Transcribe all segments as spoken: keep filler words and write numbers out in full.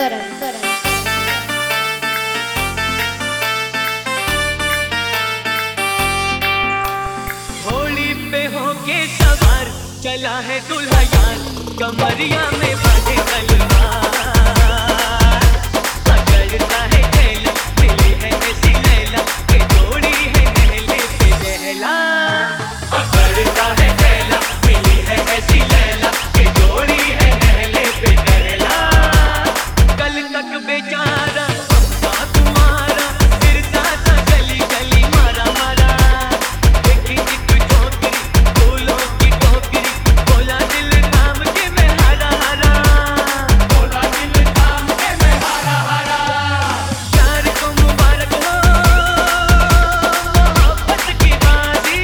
करण करण घोड़ी पे होके सवार चला है दूल्हा यार, कमरिया में बांधे तलवार। पकड़ता है थैला, मिली है ऐसी लैला कि जोड़ी है नहले पे दहला। पकड़ता है थैला, मिली है ऐसी लैला कि जोड़ी है नहले पे दहला। कल तक बेचारा अपना तुम्हारा फिरता था गली गली मारा मारा। देखी एक छोकरी फूलों की टोकरी, बोला दिल थाम के मैं हरा हरा। बोला दिल थाम के मैं हरा हरा। प्यार को मुबारक हो मोहब्बत की बाजी,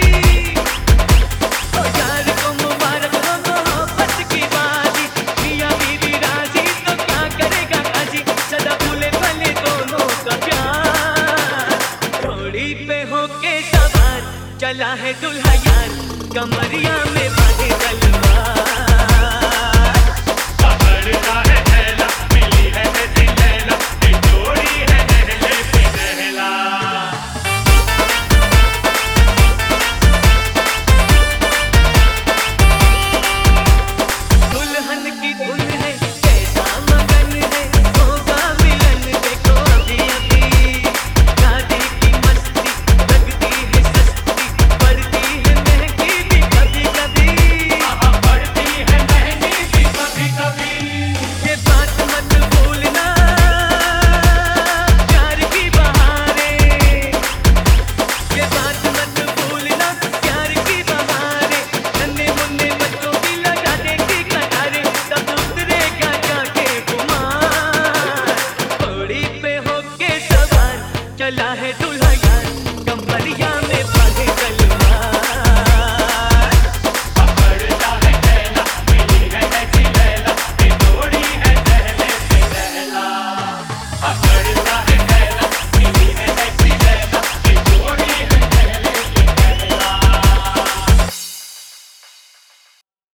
ओ प्यार को मुबारक हो मोहब्बत की बाजी। मियां बीवी राजी तो क्या करेगा काजी, सदा भूले भले दोनों का प्यार। घोड़ी पे होके सवार चला है दूल्हा यार, कमरिया में बांधे तलवार। पकड़ता है